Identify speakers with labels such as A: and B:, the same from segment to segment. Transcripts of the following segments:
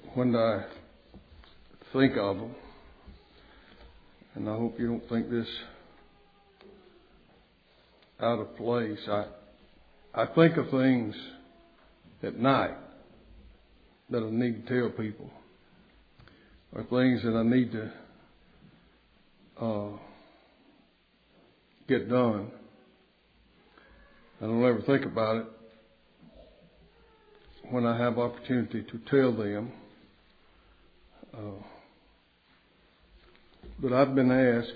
A: when I think of them, and I hope you don't think this out of place, I think of things at night that I need to tell people, or things that I need to get done. I don't ever think about it when I have opportunity to tell them. But I've been asked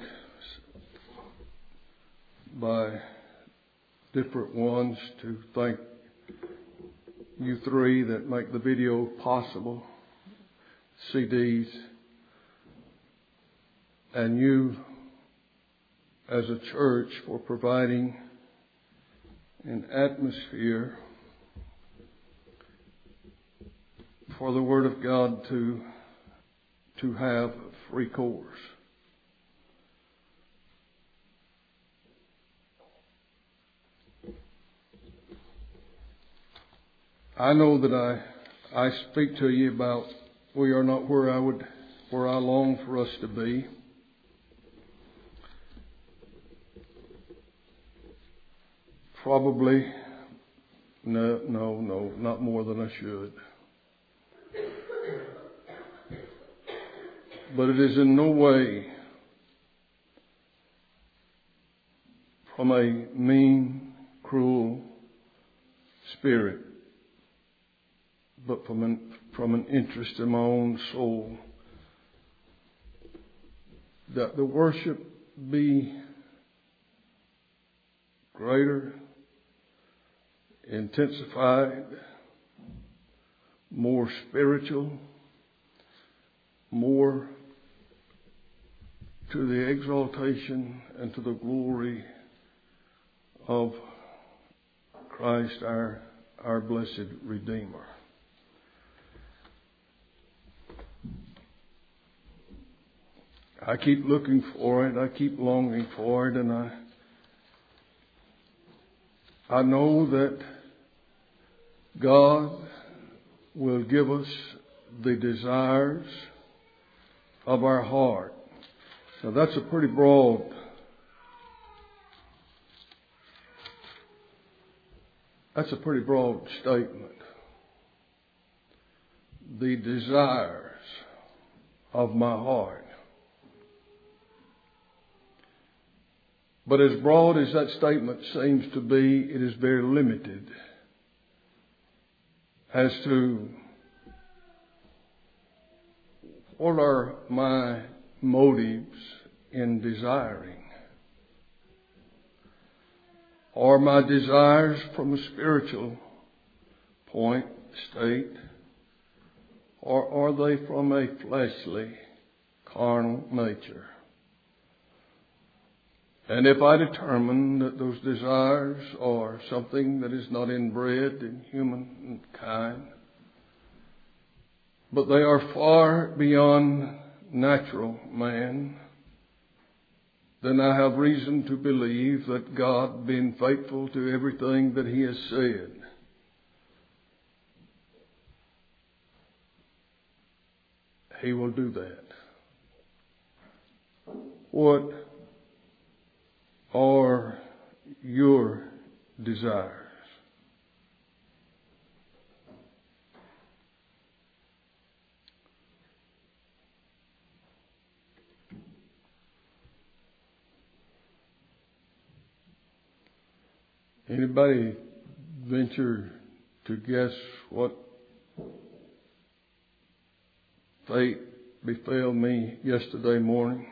A: by different ones to thank you three that make the video possible, CDs, and you as a church for providing an atmosphere for the Word of God to have free course. I know that I speak to you about we are not where I long for us to be. Probably, no, not more than I should. But it is in no way from a mean, cruel spirit, but from an interest in my own soul, that the worship be greater, intensified, more spiritual, more to the exaltation and to the glory of Christ, our blessed Redeemer. I keep looking for it. I keep longing for it. And I know that God will give us the desires of our heart. Now that's a pretty broad statement. The desires of my heart. But as broad as that statement seems to be, it is very limited as to what are my motives in desiring. Are my desires from a spiritual state, or are they from a fleshly, carnal nature? And if I determine that those desires are something that is not inbred in humankind, but they are far beyond natural man, then I have reason to believe that God, being faithful to everything that He has said, He will do that. What are your desires? Anybody venture to guess what fate befell me yesterday morning?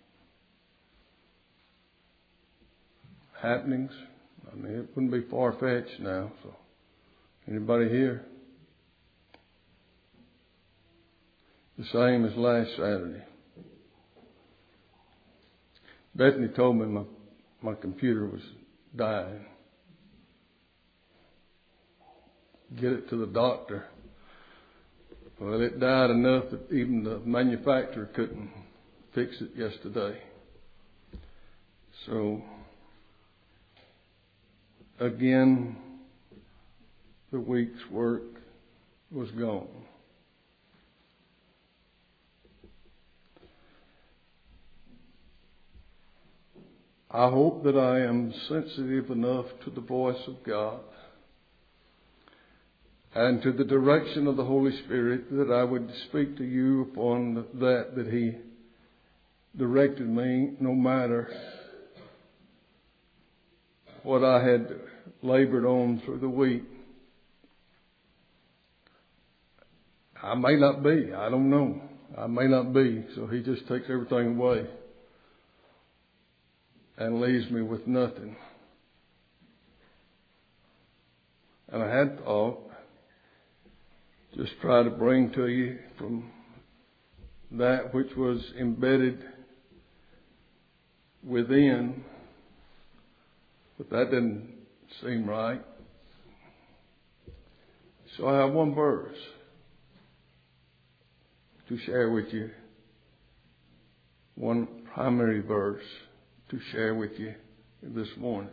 A: Happenings. I mean, it wouldn't be far-fetched now. So, anybody here? The same as last Saturday. Bethany told me my computer was dying. Get it to the doctor. Well, it died enough that even the manufacturer couldn't fix it yesterday. So, again, the week's work was gone. I hope that I am sensitive enough to the voice of God and to the direction of the Holy Spirit that I would speak to you upon that He directed me, no matter what I had labored on through the week. I may not be. I don't know. I may not be. So He just takes everything away and leaves me with nothing. And I had thought, just try to bring to you from that which was embedded within, but that didn't seem right. So I have one verse to share with you, one primary verse to share with you this morning.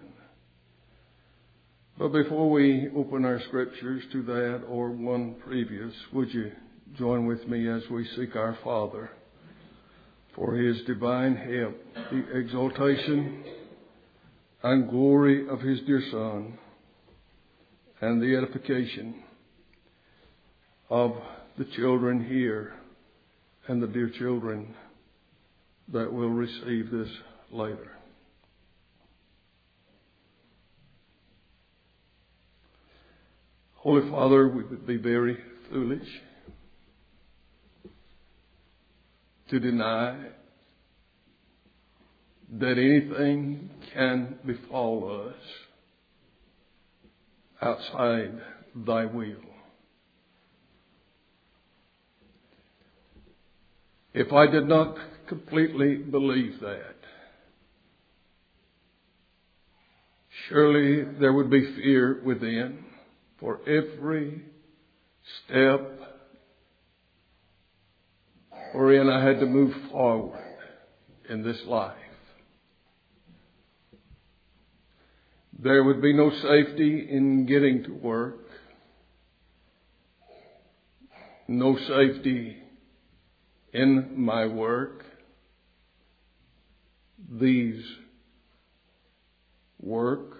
A: But before we open our scriptures to that or one previous, would you join with me as we seek our Father for His divine help, the exaltation and glory of His dear Son, and the edification of the children here and the dear children that will receive this later. Holy Father, we would be very foolish to deny that anything can befall us outside Thy will. If I did not completely believe that, surely there would be fear within for every step wherein I had to move forward in this life. There would be no safety in getting to work, no safety in my work. These works,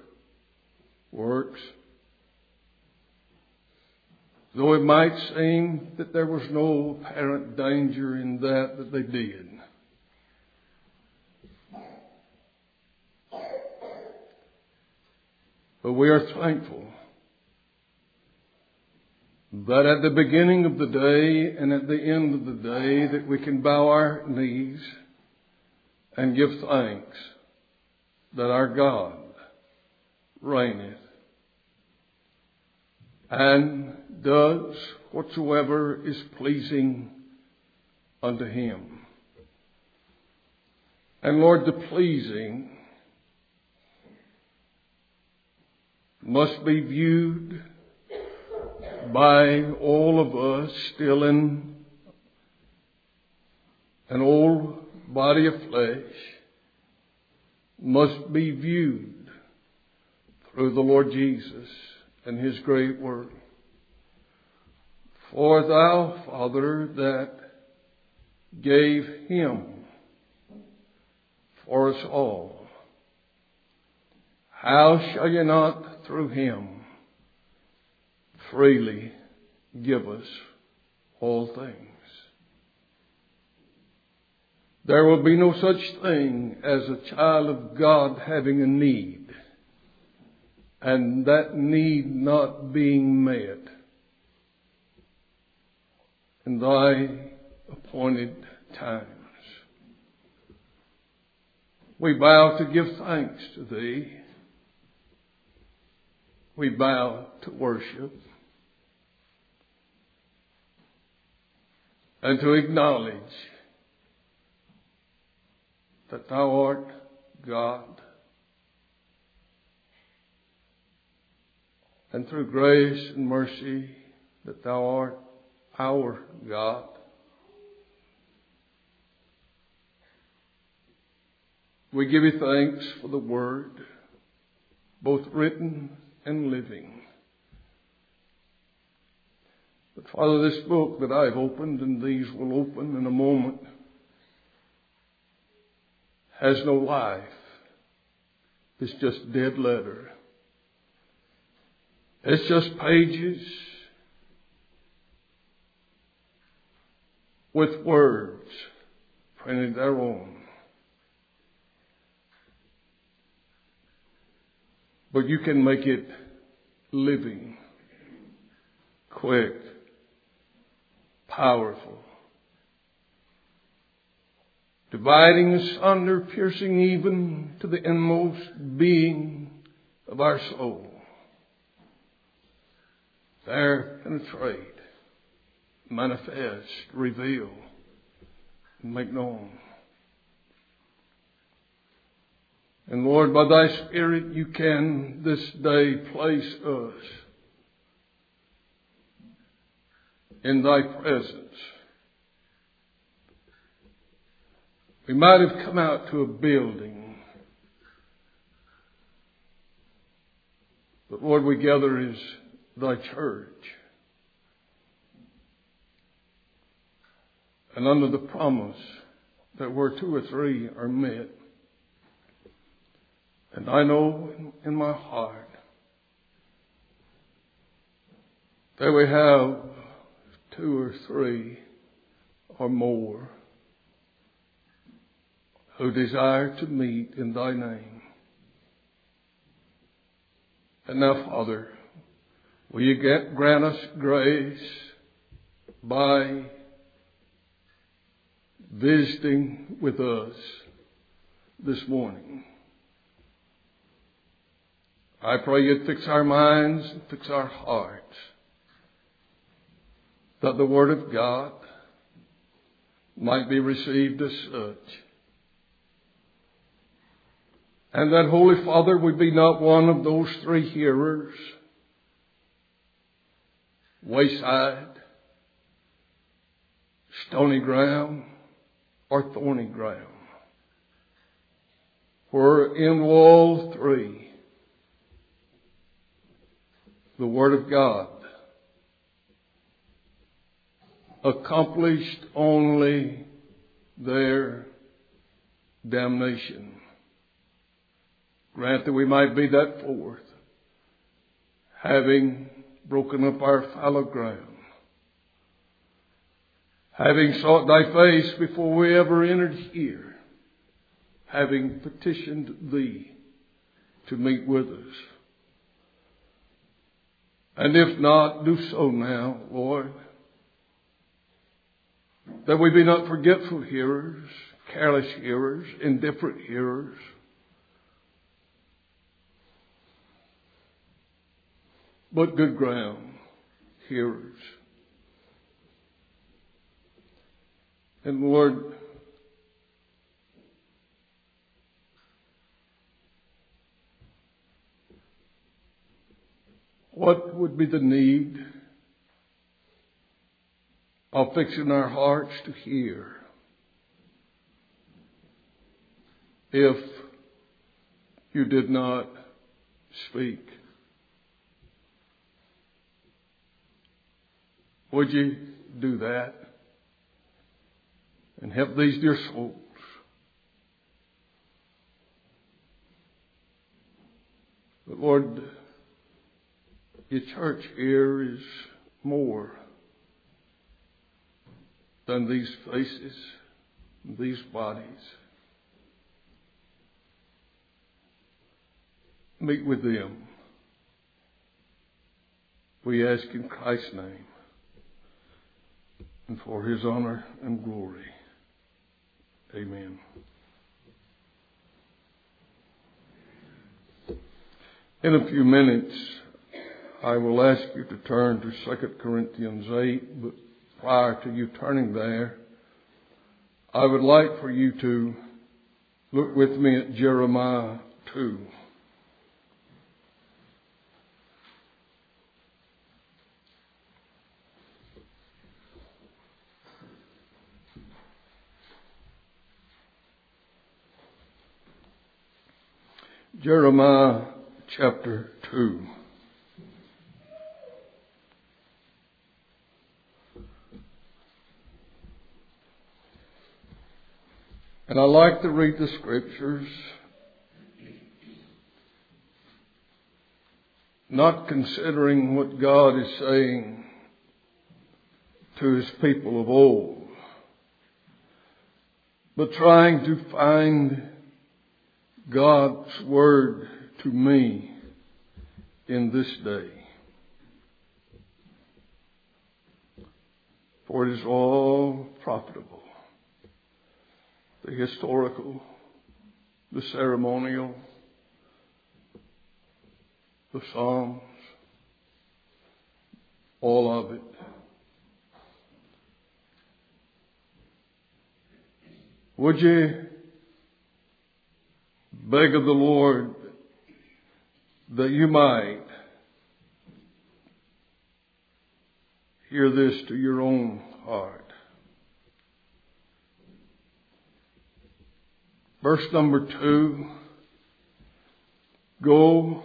A: though it might seem that there was no apparent danger in that they did. But we are thankful that at the beginning of the day and at the end of the day that we can bow our knees and give thanks that our God reigneth and does whatsoever is pleasing unto Him. And Lord, the pleasing must be viewed by all of us still in an old body of flesh, must be viewed through the Lord Jesus and His great word. For Thou, Father, that gave Him for us all, how shall you not through Him freely give us all things? There will be no such thing as a child of God having a need and that need not being met in Thy appointed times. We bow to give thanks to Thee. We bow to worship and to acknowledge that Thou art God, and through grace and mercy that Thou art our God. We give You thanks for the Word, both written and living. But Father, this book that I've opened and these will open in a moment has no life It's just dead letter. It's just pages with words printed thereon. But you can make it living, quick, powerful, dividing asunder, piercing even to the inmost being of our soul. There penetrate, manifest, reveal, and make known. And Lord, by Thy Spirit, you can this day place us in Thy presence. We might have come out to a building, but Lord, we gather as Thy church. And under the promise that where two or three are met, and I know in my heart that we have two or three or more who desire to meet in Thy name. And now, Father, will you grant us grace by visiting with us this morning? I pray you'd fix our minds and fix our hearts, that the Word of God might be received as such. And that, Holy Father, we be not one of those three hearers, wayside, stony ground, or thorny ground. For in all three, the Word of God accomplished only their damnation. Grant that we might be that fourth, having broken up our fallow ground, having sought Thy face before we ever entered here, having petitioned Thee to meet with us. And if not, do so now, Lord, that we be not forgetful hearers, careless hearers, indifferent hearers, but good ground hearers. And Lord, what would be the need of fixing our hearts to hear if you did not speak? Would you do that and help these dear souls? But Lord, your church here is more than these faces, these bodies. Meet with them. We ask in Christ's name and for His honor and glory. Amen. In a few minutes, I will ask you to turn to 2 Corinthians 8, but prior to you turning there, I would like for you to look with me at Jeremiah 2. Jeremiah chapter 2. And I like to read the scriptures not considering what God is saying to His people of old, but trying to find God's Word to me in this day. For it is all profitable. The historical, the ceremonial, the Psalms, all of it. Would you beg of the Lord that you might hear this to your own heart? Verse number 2, go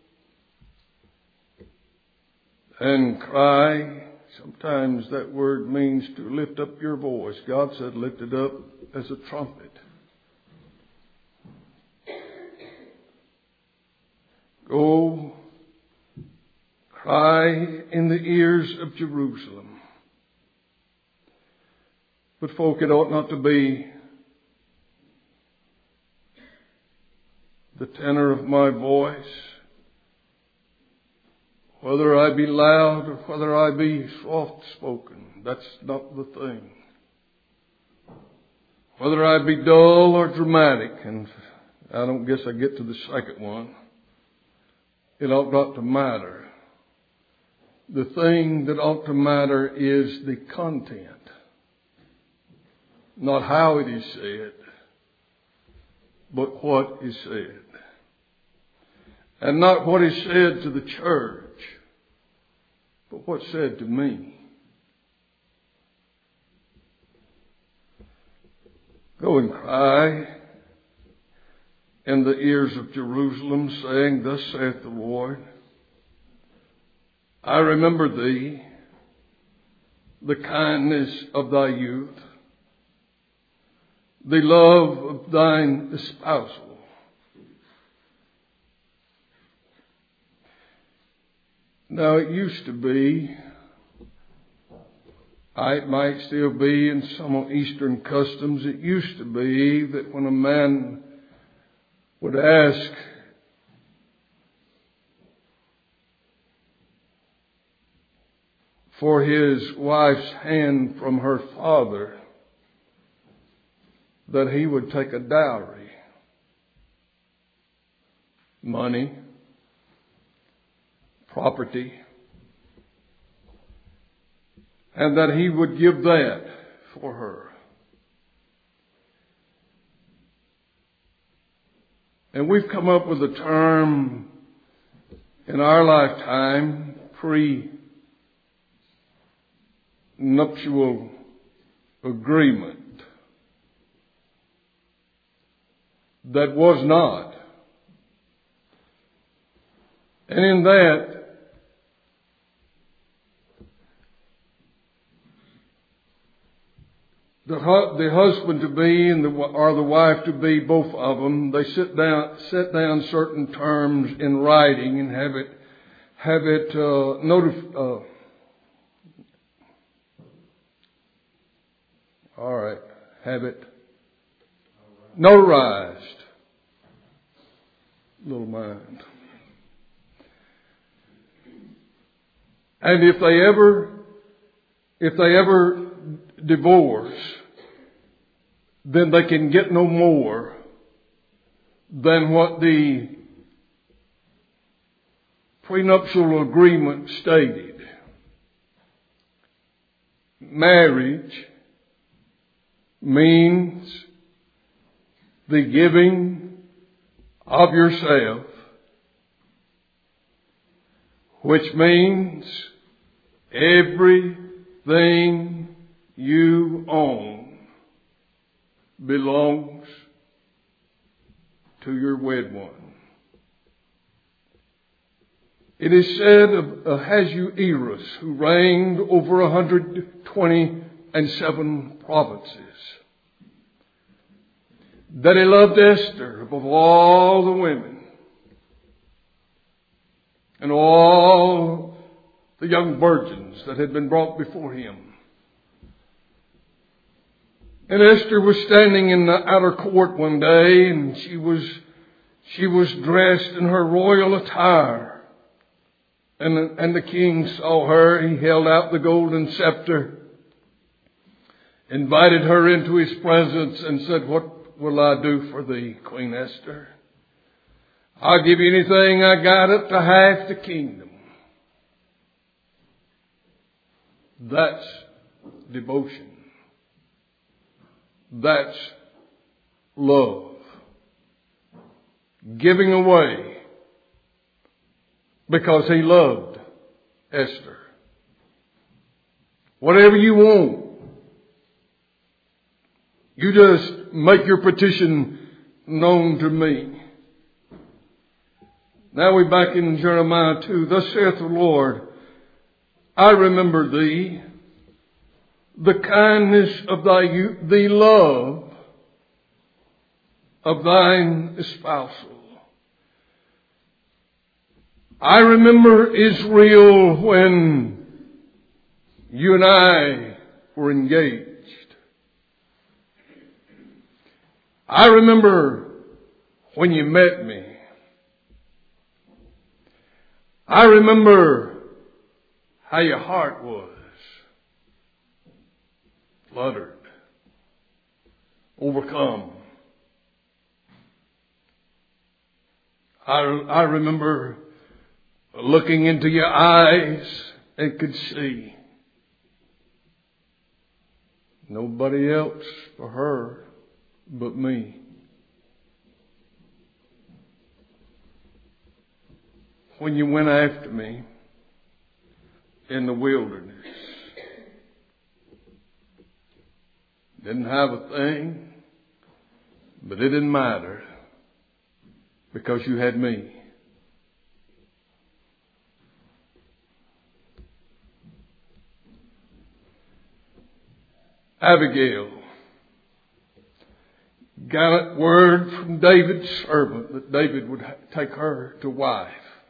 A: and cry. Sometimes that word means to lift up your voice. God said lift it up as a trumpet. Go cry in the ears of Jerusalem. But folk, it ought not to be the tenor of my voice, whether I be loud or whether I be soft-spoken. That's not the thing. Whether I be dull or dramatic, and I don't guess I get to the second one, it ought not to matter. The thing that ought to matter is the content, not how it is said, but what is said. And not what is said to the church, but what's said to me. Go and cry in the ears of Jerusalem, saying, thus saith the Lord, I remember thee, the kindness of thy youth, the love of thine espousal. Now it used to be, it might still be in some Eastern customs, it used to be that when a man would ask for his wife's hand from her father, that he would take a dowry, money, property, and that he would give that for her. And we've come up with a term in our lifetime, pre-nuptial agreement, that was not. And in that, the husband to be or the wife to be, both of them, they set down certain terms in writing and have it notarized. Little mind. And if they ever divorce, then they can get no more than what the prenuptial agreement stated. Marriage means the giving of yourself, which means everything you own belongs to your wed one. It is said of Ahasuerus, who reigned over 127 provinces, that he loved Esther above all the women. and all the young virgins that had been brought before him. And Esther was standing in the outer court one day, and she was dressed in her royal attire. And the king saw her. He held out the golden scepter, invited her into his presence, and said, "What will I do for thee, Queen Esther? I'll give you anything I got up to half the kingdom." That's devotion. That's love. Giving away because he loved Esther. Whatever you want, you just make your petition known to me. Now we're back in Jeremiah 2. Thus saith the Lord, I remember thee, the kindness of thy youth, the love of thine espousal. I remember Israel when you and I were engaged. I remember when you met me. I remember how your heart was. Fluttered. Overcome. I remember looking into your eyes and could see nobody else for her but me. When you went after me in the wilderness, didn't have a thing, but it didn't matter because you had me. Abigail got a word from David's servant that David would take her to wife.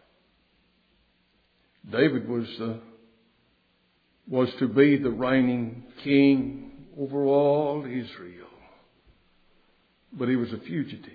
A: David was to be the reigning king over all Israel. But he was a fugitive.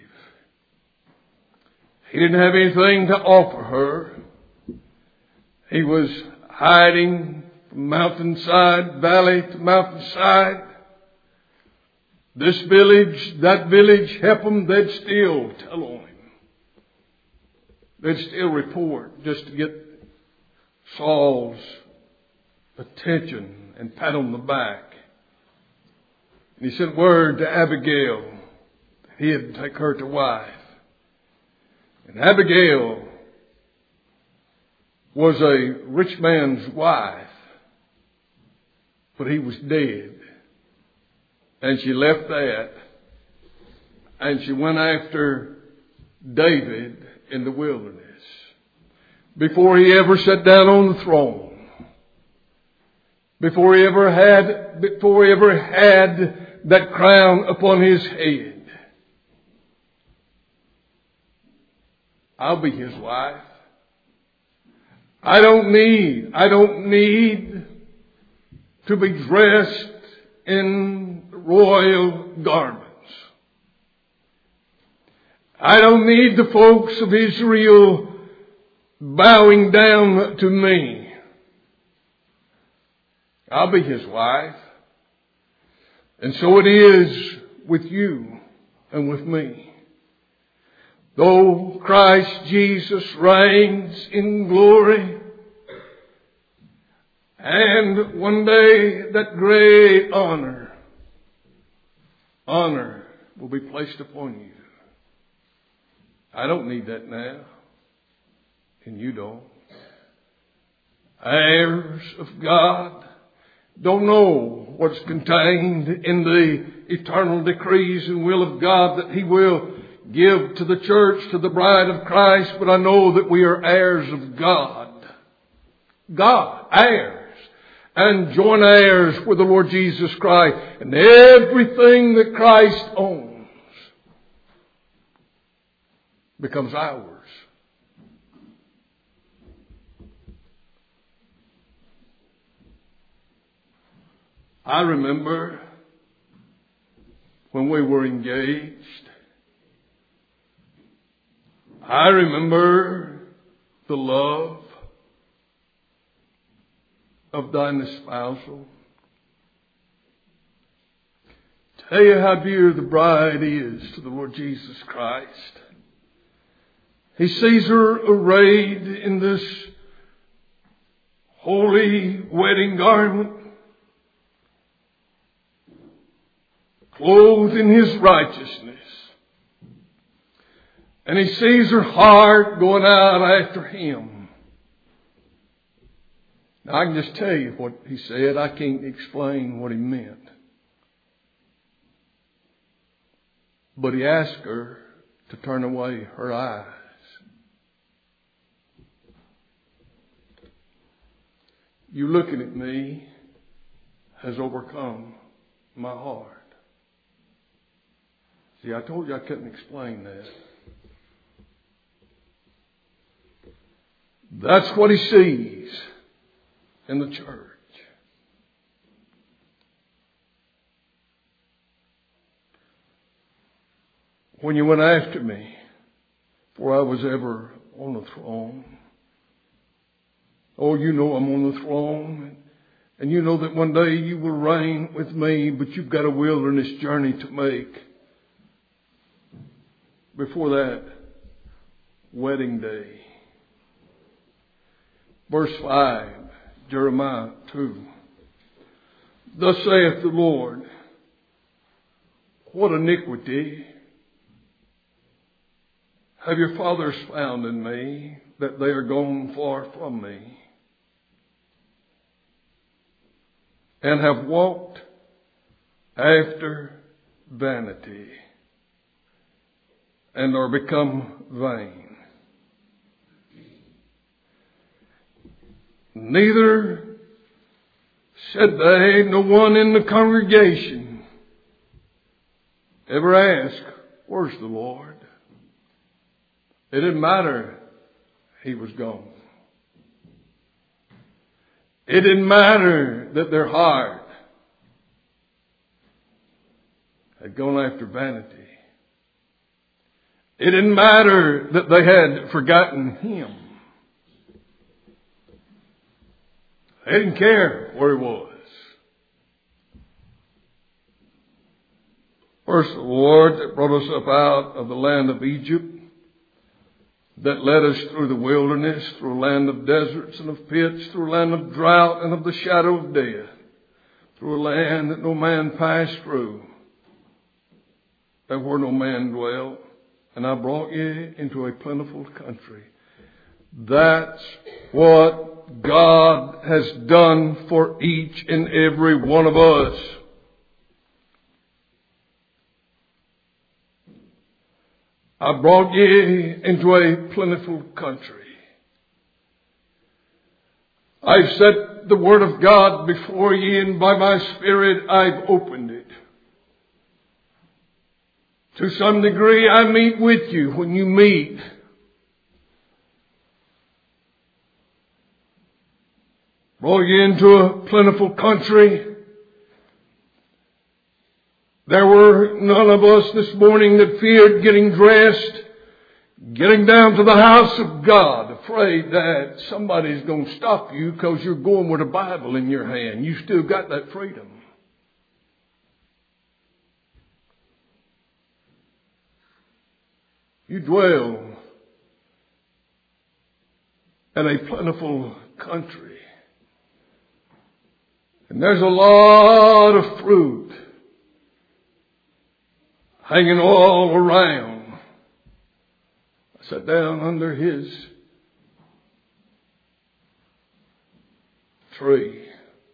A: He didn't have anything to offer her. He was hiding from mountainside, valley to mountainside. This village, that village, help them, they'd still tell on him. They'd still report just to get Saul's attention and pat on the back. And he sent word to Abigail that he'd take her to wife. And Abigail was a rich man's wife, but he was dead. And she left that, and she went after David in the wilderness. Before he ever sat down on the throne, before he ever had that crown upon his head, I'll be his wife. I don't need to be dressed in royal garments. I don't need the folks of Israel bowing down to me. I'll be his wife. And so it is with you and with me. Though Christ Jesus reigns in glory, and one day that great honor will be placed upon you. I don't need that now. And you don't. Heirs of God don't know what's contained in the eternal decrees and will of God that He will give to the church, to the bride of Christ. But I know that we are heirs of God. God, heirs. And joint heirs with the Lord Jesus Christ. And everything that Christ owns becomes ours. I remember when we were engaged. I remember the love of thine espousal. Tell you how dear the bride is to the Lord Jesus Christ. He sees her arrayed in this holy wedding garment, clothed in His righteousness. And He sees her heart going out after Him. Now, I can just tell you what He said. I can't explain what He meant. But He asked her to turn away her eyes. You looking at me has overcome my heart. See, I told you I couldn't explain that. That's what He sees in the church. When you went after me, before I was ever on the throne, oh, you know I'm on the throne, and you know that one day you will reign with me, but you've got a wilderness journey to make before that wedding day. Verse 5, Jeremiah 2. Thus saith the Lord, what iniquity have your fathers found in me, that they are gone far from me, and have walked after vanity, and are become vain. Neither said they, no one in the congregation ever asked, where's the Lord? It didn't matter. He was gone. It didn't matter that their heart had gone after vanity. It didn't matter that they had forgotten Him. They didn't care where He was. First, the Lord that brought us up out of the land of Egypt, that led us through the wilderness, through a land of deserts and of pits, through a land of drought and of the shadow of death, through a land that no man passed through, and where no man dwelt. And I brought you into a plentiful country. That's what God has done for each and every one of us. I brought you into a plentiful country. I've set the Word of God before you, and by my Spirit I've opened it. To some degree I meet with you when you meet. Brought you into a plentiful country. There were none of us this morning that feared getting dressed, getting down to the house of God, afraid that somebody's going to stop you because you're going with a Bible in your hand. You still got that freedom. You dwell in a plentiful country. And there's a lot of fruit hanging all around. I sat down under His tree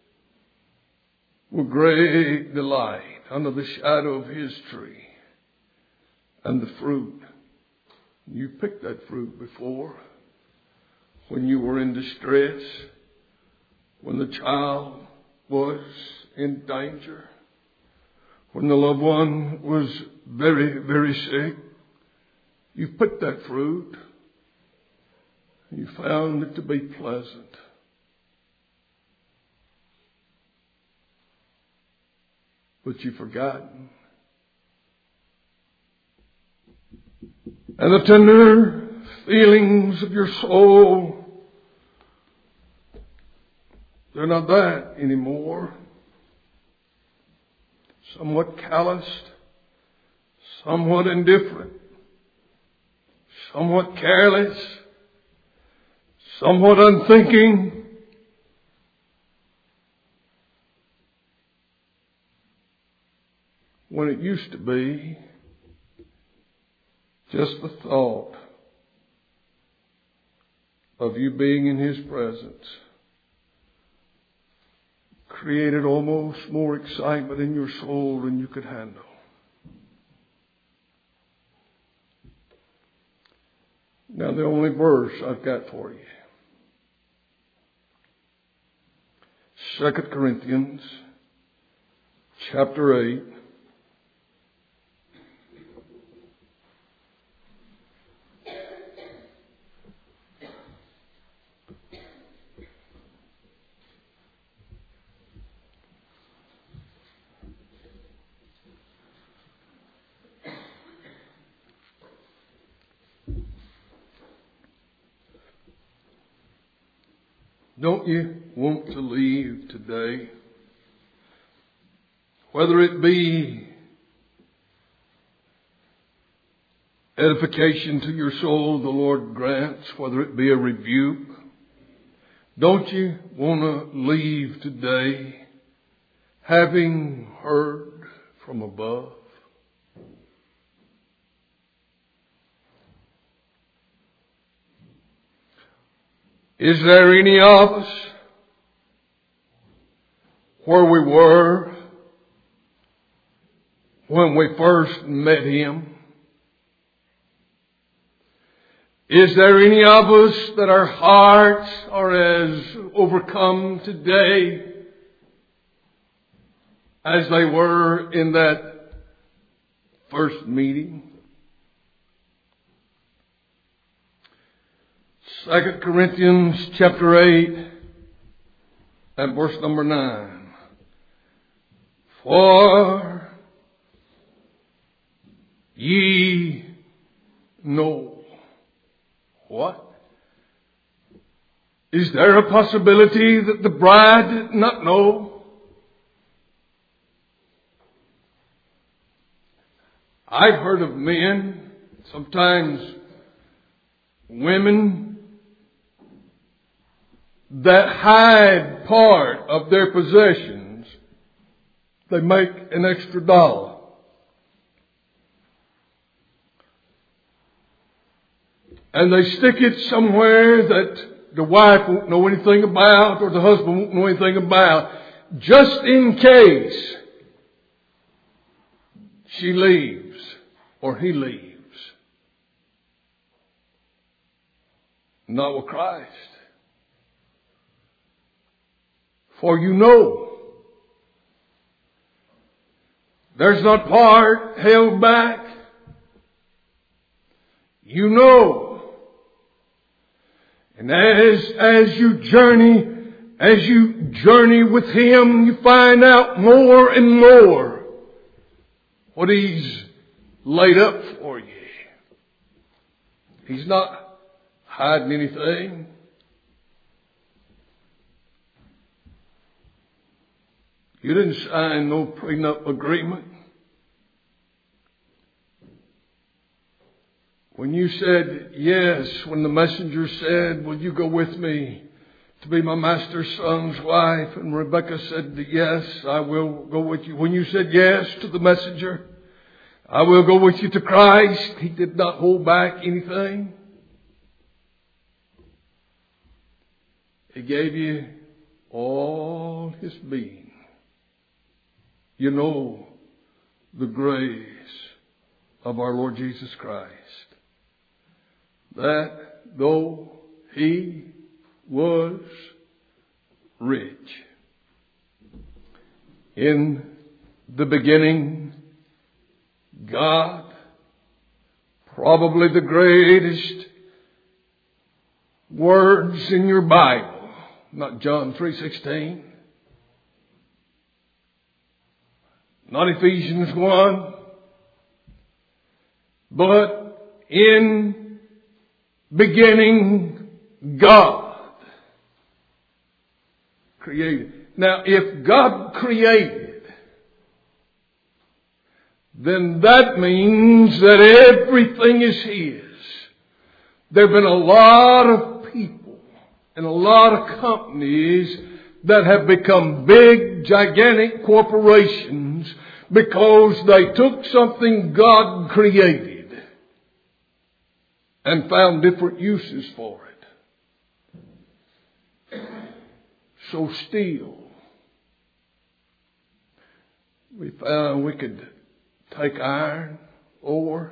A: with great delight, under the shadow of His tree, and the fruit. You picked that fruit before, when you were in distress, when the child was in danger, when the loved one was very, very sick. You picked that fruit. You found it to be pleasant. but you've forgotten. And the tender feelings of your soul, they're not that anymore. Somewhat calloused, somewhat indifferent, somewhat careless, somewhat unthinking. When it used to be just the thought of you being in His presence created almost more excitement in your soul than you could handle. Now the only verse I've got for you, 2 Corinthians chapter 8. Don't you want to leave today? Whether it be edification to your soul the Lord grants, whether it be a rebuke, don't you want to leave today having heard from above? Is there any of us where we were when we first met Him? Is there any of us that our hearts are as overcome today as they were in that first meeting? 2 Corinthians chapter 8 and verse number 9. For ye know. What? Is there a possibility that the bride did not know? I've heard of men, sometimes women, that hide part of their possessions. They make an extra $1. And they stick it somewhere that the wife won't know anything about or the husband won't know anything about, just in case she leaves or he leaves. Not with Christ. For you know, there's not part held back. You know. And as you journey with Him, you find out more and more what He's laid up for you. He's not hiding anything. You didn't sign no prenup agreement. When you said yes, when the messenger said, will you go with me to be my master's son's wife? And Rebecca said, yes, I will go with you. When you said yes to the messenger, I will go with you to Christ. He did not hold back anything. He gave you all His being. You know the grace of our Lord Jesus Christ, that though He was rich, in the beginning, God, probably the greatest words in your Bible, not John 3:16. not Ephesians 1, but in beginning God created. Now, if God created, then that means that everything is His. There have been a lot of people and a lot of companies that have become big, gigantic corporations because they took something God created and found different uses for it. So steel. We found we could take iron, ore,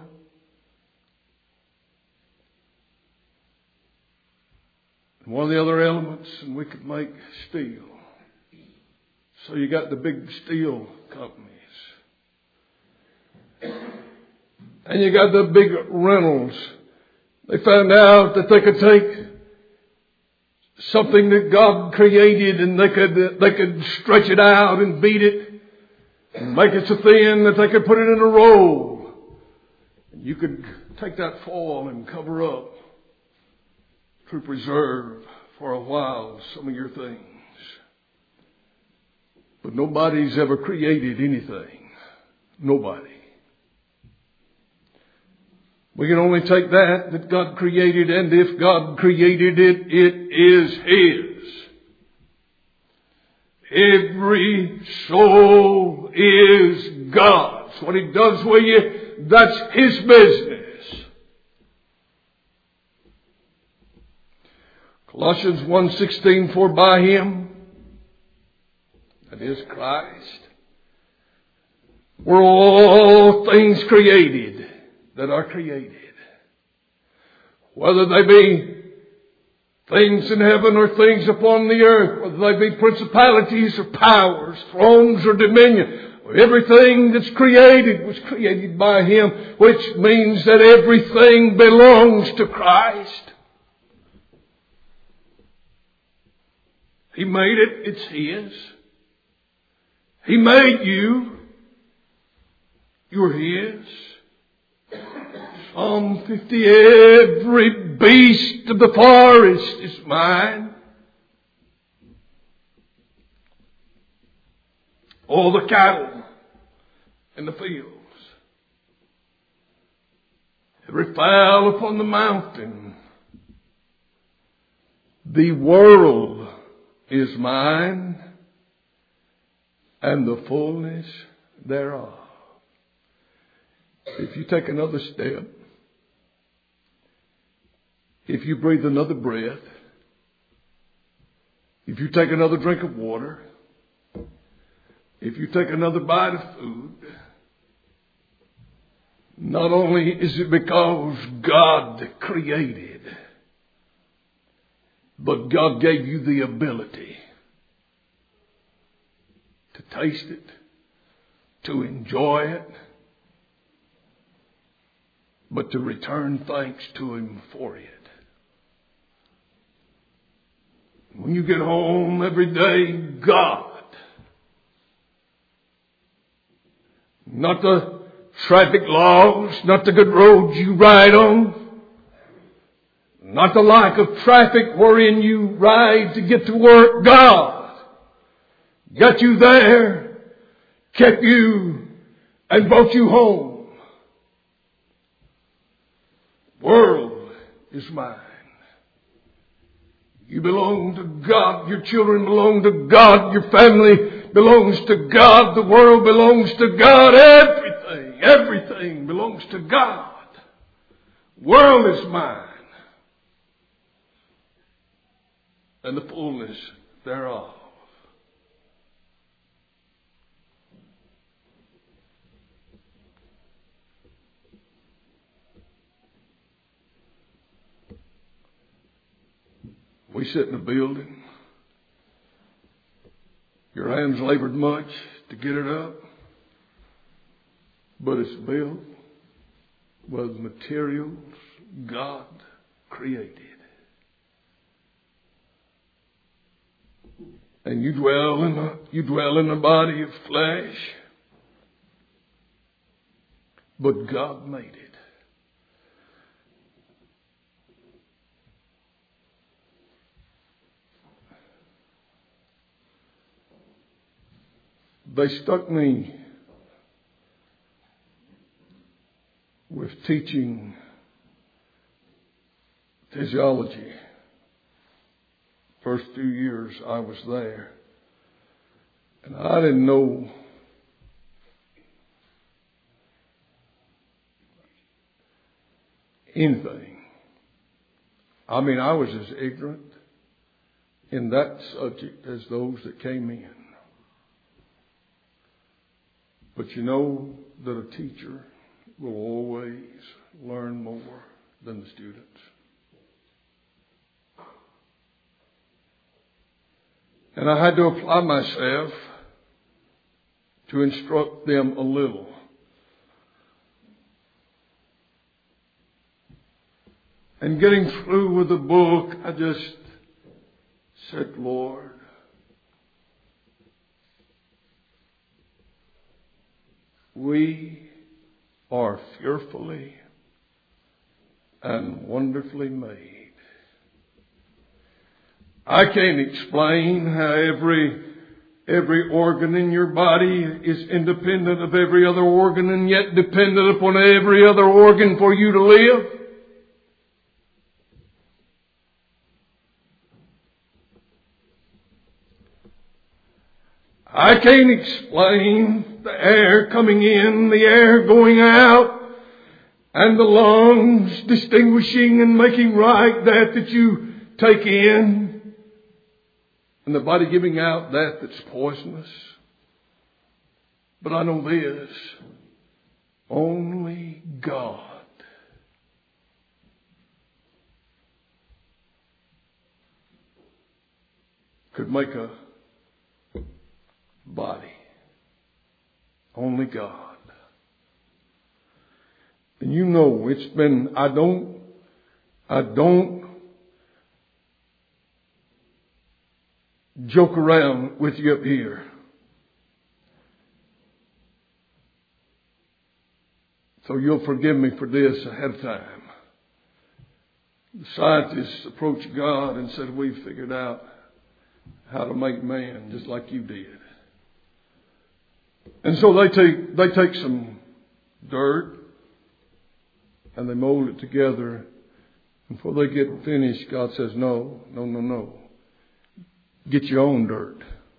A: and one of the other elements, and we could make steel. So you got the big steel companies. And you got the big rentals. They found out that they could take something that God created and they could stretch it out and beat it and make it so thin that they could put it in a roll. And you could take that foil and cover up to preserve for a while some of your things. But nobody's ever created anything. Nobody. We can only take that God created, and if God created it, it is His. Every soul is God's. What He does with you, that's His business. Colossians 1:16, for by Him, that is Christ, were all things created that are created. Whether they be things in heaven or things upon the earth, whether they be principalities or powers, thrones or dominion, everything that's created was created by Him, which means that everything belongs to Christ. He made it, it's His. He made you, you're His. Psalm 50, every beast of the forest is mine. All the cattle in the fields. Every fowl upon the mountain. The world is mine, and the fullness thereof. If you take another step, if you breathe another breath, if you take another drink of water, if you take another bite of food, not only is it because God created, but God gave you the ability to taste it, to enjoy it, but to return thanks to Him for it. When you get home every day, God. Not the traffic laws, not the good roads you ride on, not the lack of traffic wherein you ride to get to work. God got you there, kept you, and brought you home. World is mine. You belong to God. Your children belong to God. Your family belongs to God. The world belongs to God. Everything belongs to God. World is mine, and the fullness thereof. We sit in a building. Your hands labored much to get it up, but it's built with materials God created. And you dwell in the body of flesh. but God made it. They stuck me with teaching physiology. First 2 years I was there. And I didn't know anything. I mean, I was as ignorant in that subject as those that came in. But you know that a teacher will always learn more than the students. And I had to apply myself to instruct them a little. And getting through with the book, I just said, Lord, we are fearfully and wonderfully made. I can't explain how every organ in your body is independent of every other organ and yet dependent upon every other organ for you to live. I can't explain the air coming in, the air going out, and the lungs distinguishing and making right that you take in, and the body giving out that's poisonous. But I know this, only God could make a body. Only God. And you know, it's been, I don't joke around with you up here. So you'll forgive me for this ahead of time. The scientists approached God and said, we've figured out how to make man just like you did. And so they take some dirt and they mold it together. And before they get finished, God says, no. Get your own dirt.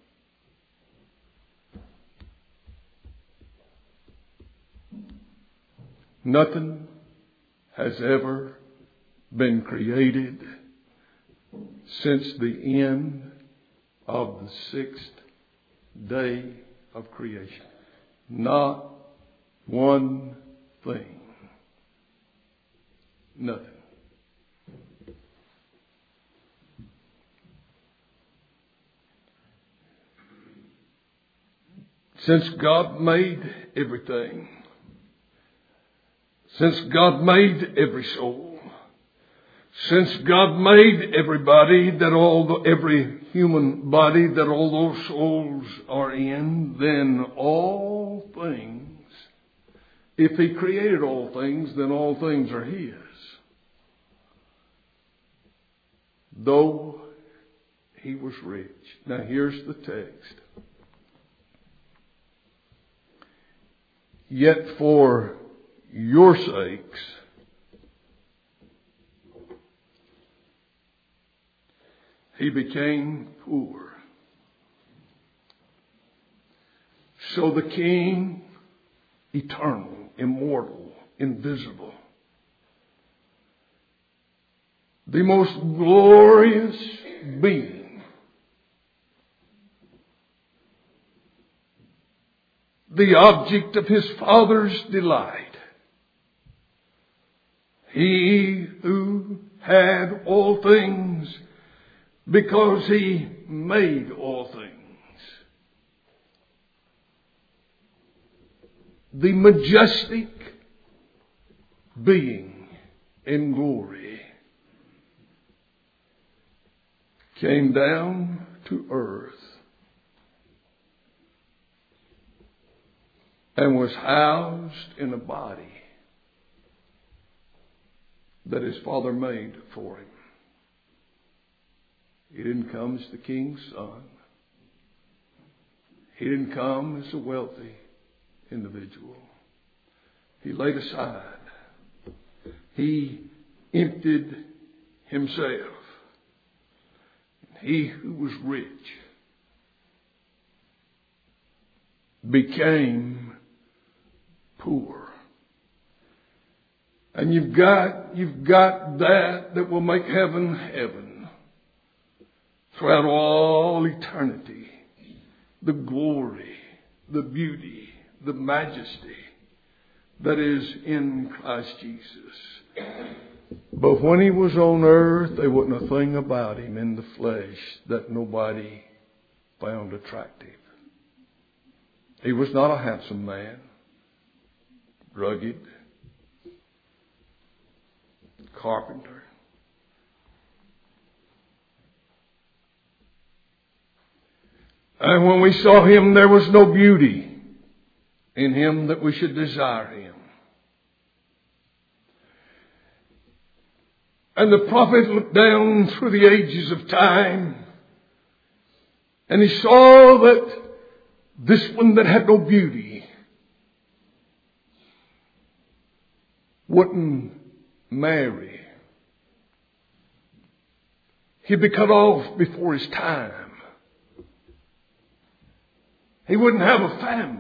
A: Nothing has ever been created since the end of the sixth day of creation. Not one thing. Nothing. Since God made everything, since God made every soul, since God made everybody, every human body that all those souls are in, then all things, if He created all things, then all things are His. Though He was rich. Now here's the text. Yet for your sakes, He became poor. So the King, eternal, immortal, invisible, the most glorious being, the object of His Father's delight, He who had all things because He made all things. The majestic being in glory came down to earth and was housed in a body that his Father made for him. He didn't come as the king's son. He didn't come as a wealthy individual. He laid aside. He emptied himself. He who was rich became poor. And you've got that will make heaven heaven throughout all eternity. The glory, the beauty, the majesty that is in Christ Jesus. But when he was on earth, there wasn't a thing about him in the flesh that nobody found attractive. He was not a handsome man, rugged, carpenter. And when we saw him, there was no beauty in him that we should desire him. And the prophet looked down through the ages of time, and he saw that this one that had no beauty wouldn't marry. He'd be cut off before his time. He wouldn't have a family.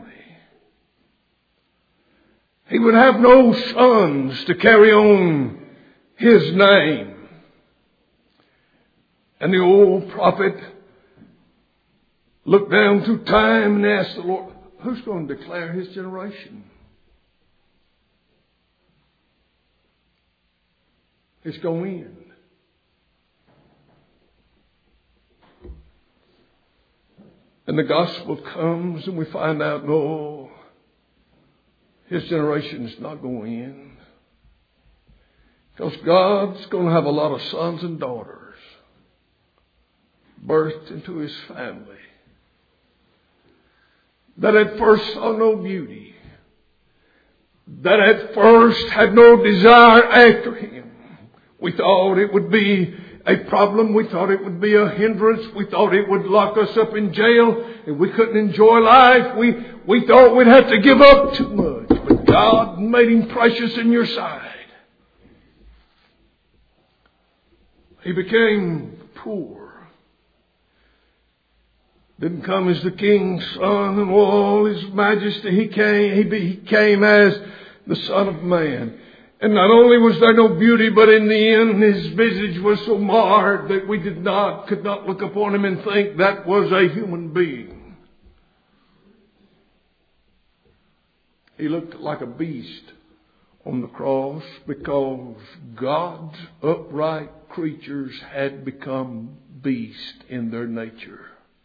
A: He would have no sons to carry on his name. And the old prophet looked down through time and asked the Lord, who's going to declare his generation? It's going to end. And the gospel comes and we find out, no, his generation is not going to end. Because God's going to have a lot of sons and daughters birthed into his family that at first saw no beauty, that at first had no desire after him. We thought it would be a problem. We thought it would be a hindrance. We thought it would lock us up in jail and we couldn't enjoy life. We thought we'd have to give up too much. But God made him precious in your sight. He became poor. Didn't come as the king's son and all his majesty. He came as the Son of Man. And not only was there no beauty, but in the end his visage was so marred that we could not look upon him and think that was a human being. He looked like a beast on the cross because God's upright creatures had become beast in their nature.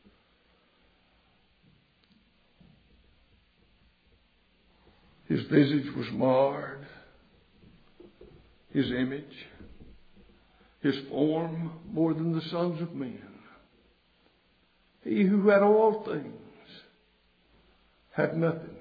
A: His visage was marred. His image, his form more than the sons of men. He who had all things had nothing.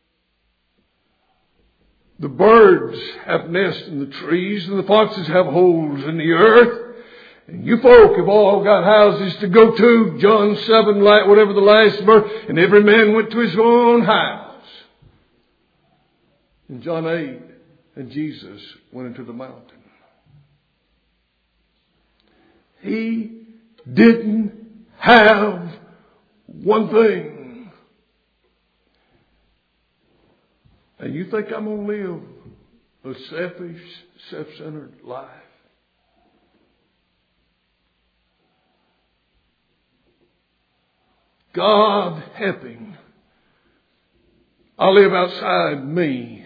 A: The birds have nests in the trees and the foxes have holes in the earth. And you folk have all got houses to go to. John 7, whatever the last verse. And every man went to his own house. In John 8, and Jesus went into the mountain. He didn't have one thing. And you think I'm going to live a selfish, self-centered life? God helping. I live outside me.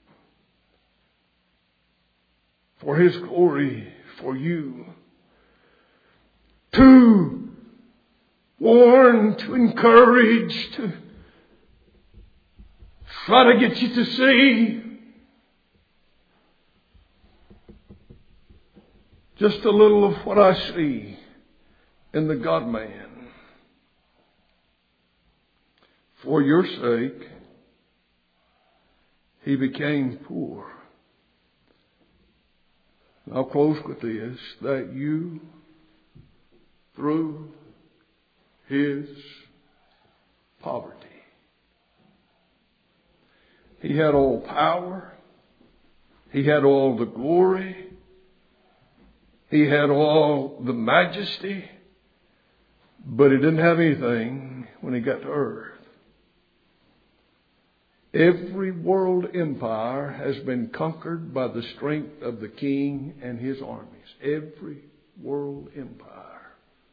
A: For his glory, for you. To warn, to encourage, to try to get you to see just a little of what I see in the God-man. For your sake, He became poor. I'll close with this, that you, through His poverty, He had all power. He had all the glory. He had all the majesty. But He didn't have anything when He got to earth. Every world empire has been conquered by the strength of the king and his armies. Every world empire.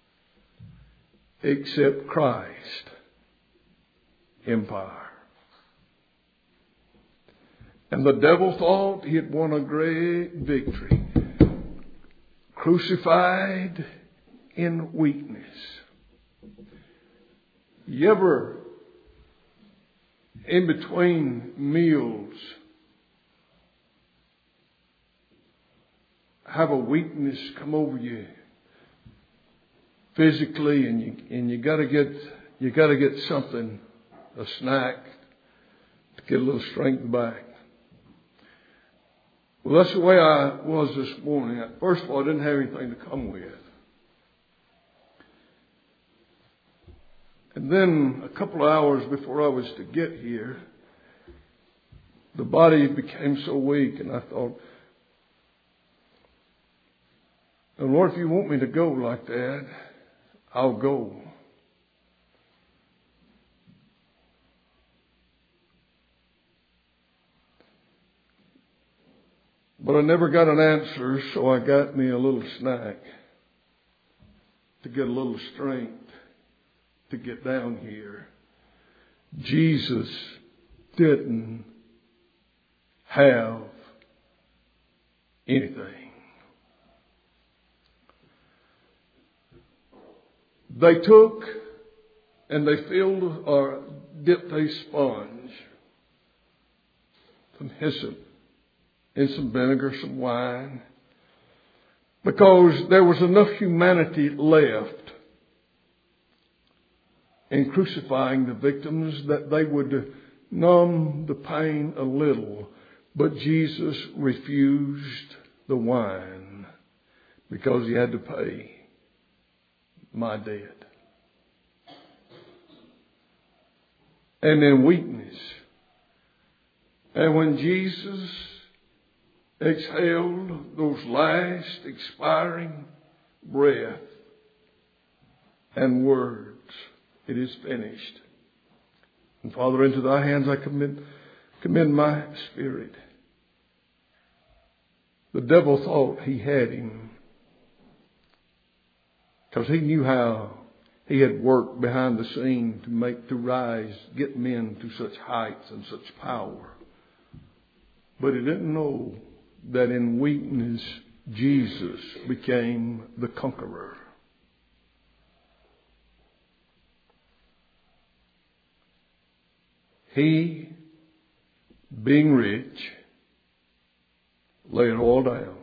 A: Except Christ empire. And the devil thought he had won a great victory. Crucified in weakness. You ever, in between meals, have a weakness come over you physically, and you got to get something, a snack, to get a little strength back? Well, that's the way I was this morning. First of all, I didn't have anything to come with. And then a couple of hours before I was to get here, the body became so weak, and I thought, Lord, if you want me to go like that, I'll go. But I never got an answer, so I got me a little snack to get a little strength to get down here. Jesus didn't have anything. They took and they filled or dipped a sponge, some hyssop, in some vinegar, some wine, because there was enough humanity left in crucifying the victims that they would numb the pain a little. But Jesus refused the wine because He had to pay my debt. And in weakness. And when Jesus exhaled those last expiring breath and words, it is finished. And Father, into Thy hands I commend my spirit. The devil thought he had him because he knew how he had worked behind the scene to get men to such heights and such power. But he didn't know that in weakness, Jesus became the conqueror. He, being rich, laid it all down.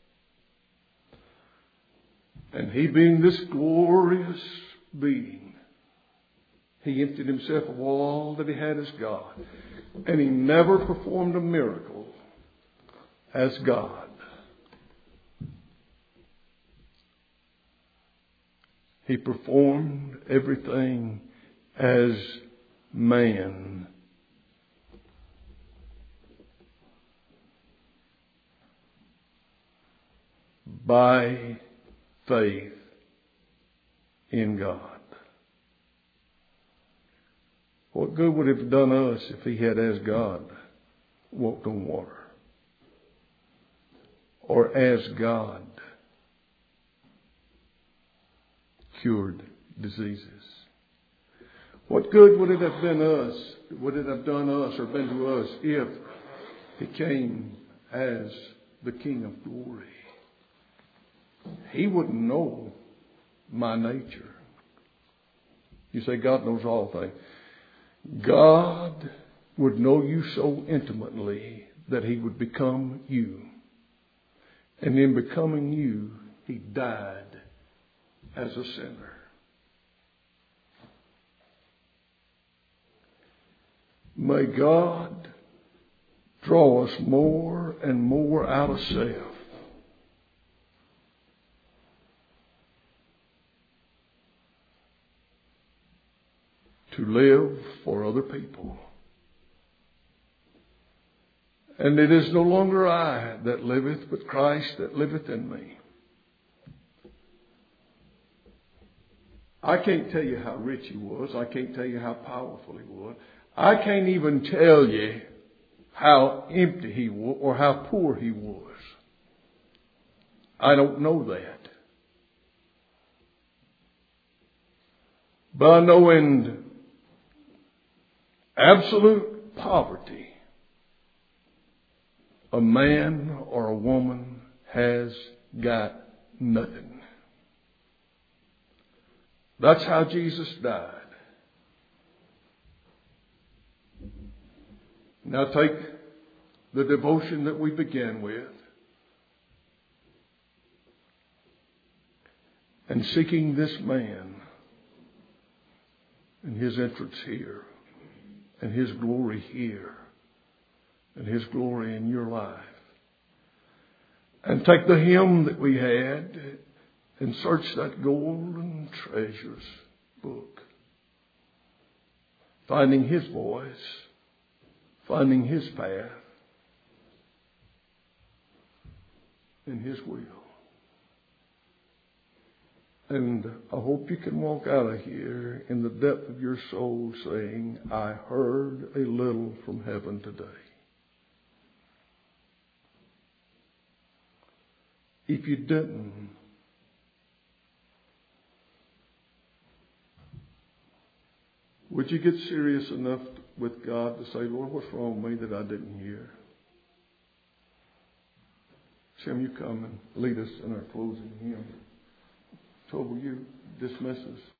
A: And He, being this glorious being, He emptied Himself of all that He had as God. And He never performed a miracle as God. He performed everything as man. By faith in God. What good would it have done us if He had, as God, walked on water? Or as God, cured diseases? What good would it have been us? Would it have done us or been to us if He came as the King of glory? He wouldn't know my nature. You say God knows all things. God would know you so intimately that He would become you. And in becoming you, He died as a sinner. May God draw us more and more out of self. To live for other people. And it is no longer I that liveth, but Christ that liveth in me. I can't tell you how rich he was. I can't tell you how powerful he was. I can't even tell you how empty he was or how poor he was. I don't know that. But I know in absolute poverty, a man or a woman has got nothing. That's how Jesus died. Now take the devotion that we began with and seeking this man and his entrance here and his glory here and his glory in your life. And take the hymn that we had and search that golden treasures book. Finding his voice, finding his path, and his will. And I hope you can walk out of here in the depth of your soul saying, I heard a little from heaven today. If you didn't, would you get serious enough with God to say, Lord, what's wrong with me that I didn't hear? Tim, you come and lead us in our closing hymn. Toby, will you dismiss us?